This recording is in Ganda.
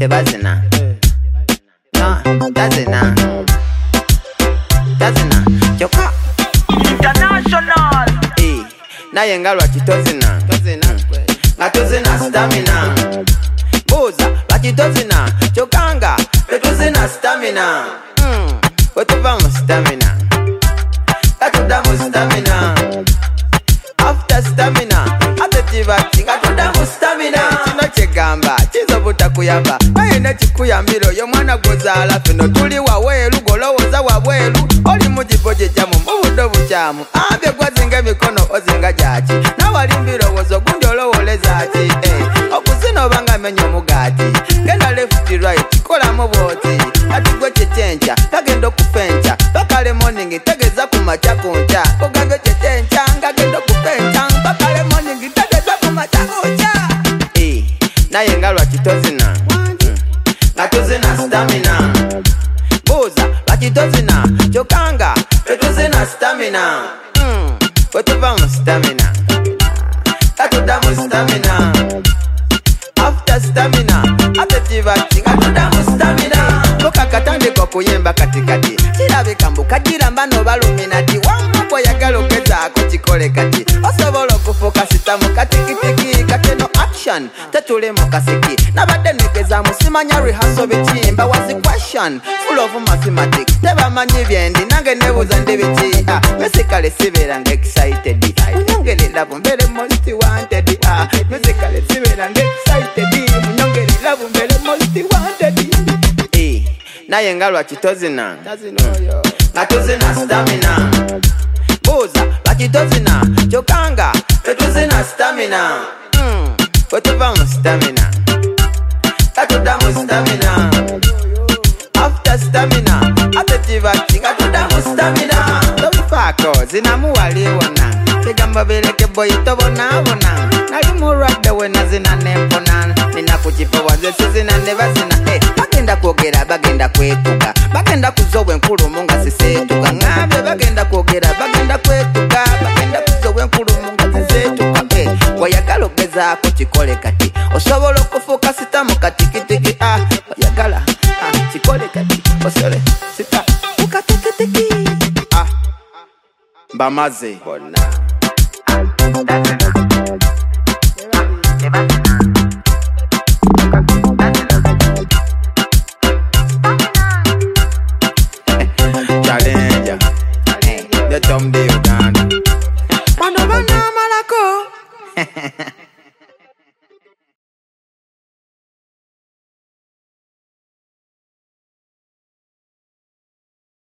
tebazina. No, tazina. Tazina, choka. International. Naye nga lwaki tozina. Nga tuzina stamina. Buuza lwaki tozina. Kyokanga tetuzina stamina. Wetuva mu stamina. Katuda mu stamina. After stamina ate tibati katuda mu stamina. Kino kyegamba kiza butakuyamba naye nekikuyambira oyo mwana gozaala fino tuli wawelu golowooza wabweru oli mu kifo kikyamu mu budde bukyamu ambye gwazinga emikono ozinga gyaki nawali mbirowoozo gundi olowoleza ki okuzina obanga menya omugaati genda left right kolamu bwoti ati gwe kyekyenkya tagenda okufenca bakale morning tegeza ku makya ku nkya ogambye kyekyenkya ngagenda okufenca bakale morning tegeza ku makya ku nkya naye nga lwaki tozina nga tuzina stamina. Buuza lwaki tozina kyokanga tetuzina stamina. Wetuva mu stamina katuda mu stamina. After stamina ate tibati katuda mu stamina. Koka katandika okuyimba katikati kirabika mbu kagiramba n'obaluminati wamma oyagala ogezaako kikole kati osobola okufuuka sitamu katikitiki kateno action tetuli mu kasiki nabadde negezaamu simanya rehearsal biki mbawazi question full of mathematics tebamanyi byendi nange nebuuza ndi biki musically sibeeranga excited munyongere love mbeere most wanted musically sibeeranga excited munyongere love mbeere most wanted. Naye nga lwaki tozina nga tuzina stamina. Buuza lwaki tozina kyokanga tetuzina stamina. Wetuva mu stamina katuda mu stamina. After stamina ate tibati katuda mu stamina. Tobifaako zinamu wali wonna tegamba bereke boyi tobonaabona nali mulwadde wena zina nempona nina ku kifo wanze sizina ne bazina bagenda kwogera bagenda kwetuga bagenda kuzowa enkulumu nga siseetuga ngambye bagenda kwogera bagenda kwetuga bagenda kuzowa enkulumu nga siseetuga wayagala ogezaako kikole kati osobola okufuuka sitamu katikitiki wayagala kikole kati osole sita ukatikitiki bamaze bonna